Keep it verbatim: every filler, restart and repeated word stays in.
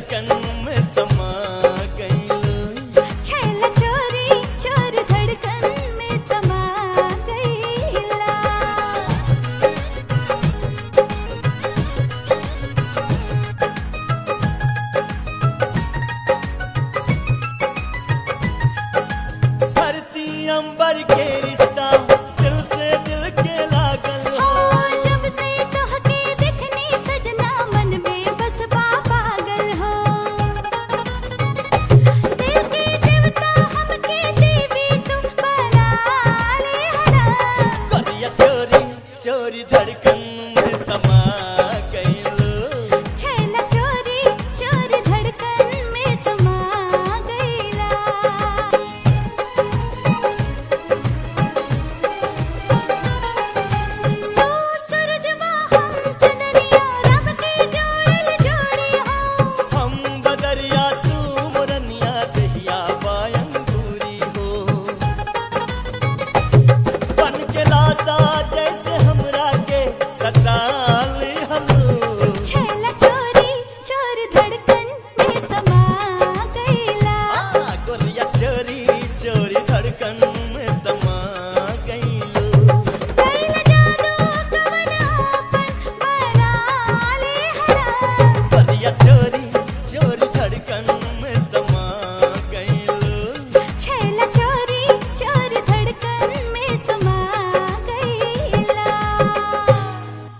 धड़कन में समा गईलू। छैला चोरी चोरी धड़कन में समा गईला। धरती अंबर के रिश्ता दिल से दिल के लागल हो। जब से तोहके देखनी सजना मन में बस पागल हो। दिल के देवता हमके देवी तुम बना ले हला। गोरिया चोरी चोरी धड़कन में समा गईलू। छैला चोरी चोरी धड़कन में समा गईला। तू सूरजवा हम चंदरिया रब के जोड़ल जोड़ी हो। हम बदरिया तू मोरनिया दहिया बायंगूरी हो। बन के लासा जैसे हमरा के सताल हलू। छैला चोरी चोरी धड़कन में समा गईला। गोरिया चोरी चोरी धड़कन